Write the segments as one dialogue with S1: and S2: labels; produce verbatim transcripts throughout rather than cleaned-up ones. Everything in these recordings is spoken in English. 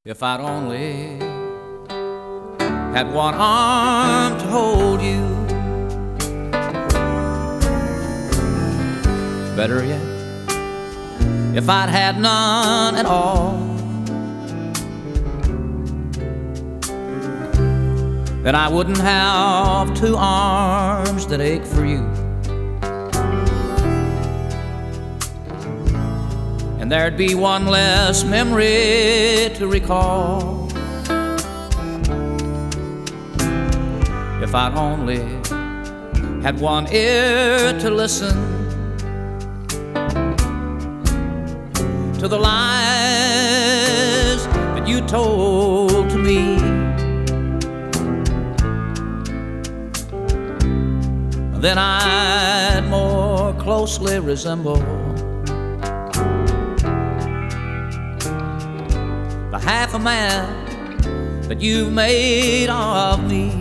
S1: If I'd only had one arm to hold you, better yet, if I'd had none at all, then I wouldn't have two arms that ache for you, and there'd be one less memory to recall. If I'd only had one ear to listen to the lies that you told to me, then I'd more closely resemble the half a man that you've made of me.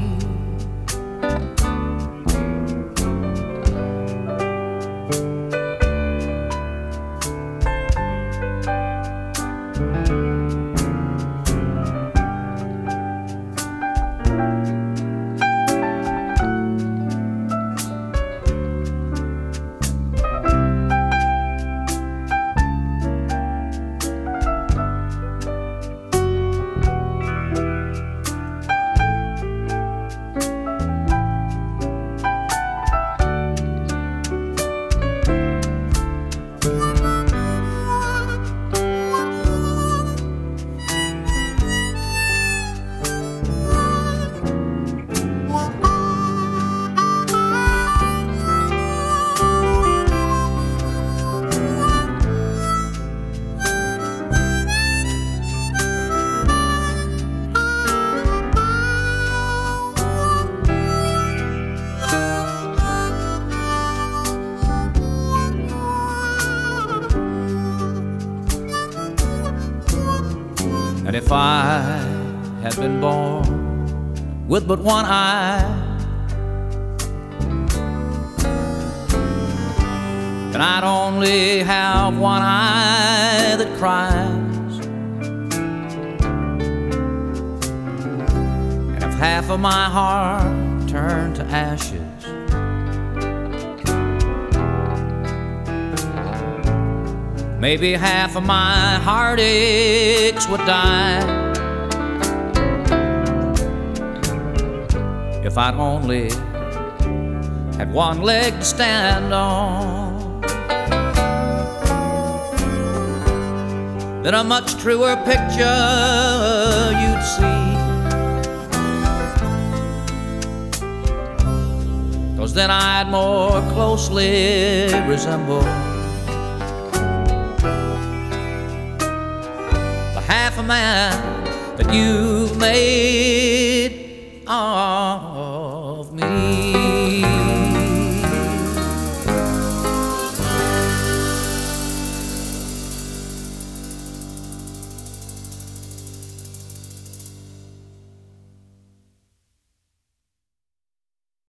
S1: And if I had been born with but one eye, then I'd only have one eye that cries. And if half of my heart turned to ashes, maybe half of my heartaches would die. If I'd only had one leg to stand on, then a much truer picture you'd see. 'Cause then I'd more closely resemble half a man that you've made. Oh.